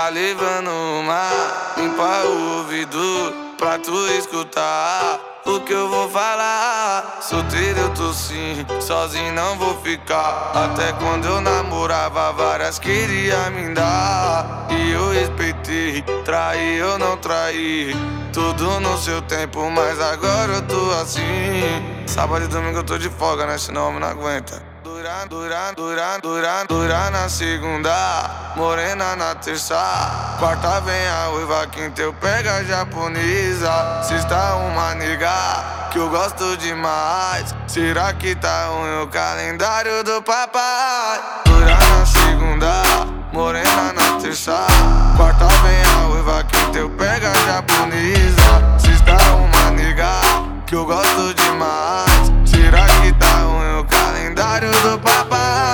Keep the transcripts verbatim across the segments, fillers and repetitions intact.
Tá levando uma, limpa o ouvido pra tu escutar o que eu vou falar. Solteiro eu tô sim, sozinho não vou ficar. Até quando eu namorava, várias queria me dar. E eu respeitei, traí eu não traí. Tudo no seu tempo, mas agora eu tô assim. Sábado e domingo eu tô de folga, né? Senão o homem não aguenta. Dura, dura, dura, dura, dura na segunda, morena na terça, quarta vem a ruiva, quinta eu pego a japonesa. Sexta uma nega que eu gosto demais. Será que tá ruim o calendário do papai? Dura na segunda, morena na terça, quarta vem a ruiva, quinta eu pego a japonesa. Sexta uma nega que eu gosto demais. Será que tá ruim o calendário do papai?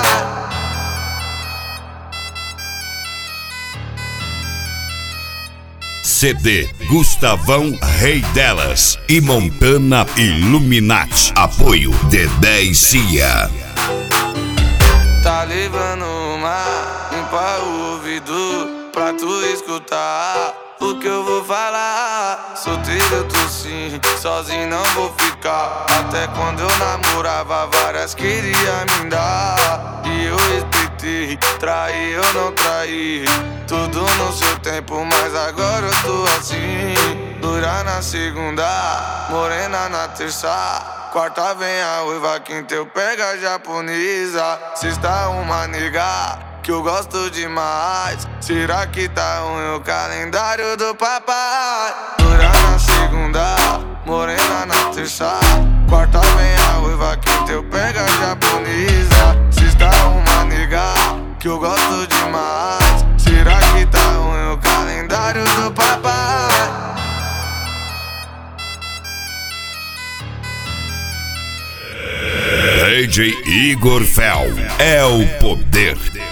C D Gustavão Rei Delas e Montana Illuminati. Apoio Dedé e Cia. Tá levando uma, limpa o ouvido pra tu escutar o que eu vou falar. Solteiro eu tô sim, sozinho não vou ficar. Até quando eu namorava, várias queria me dar. E eu respeitei, traí eu não traí. Tudo no seu tempo, mas agora eu tô assim. Dura na segunda, morena na terça, quarta vem a ruiva, quinta eu pego a japonesa. Sexta uma nega que eu gosto demais. Será que tá ruim o calendário do papai? Dura na segunda, morena na terça, quarta vem a ruiva, quinta eu pego a japonesa. Sexta uma nega que eu gosto demais. Será que tá ruim o calendário do papai? D J Igor Fel é o poder.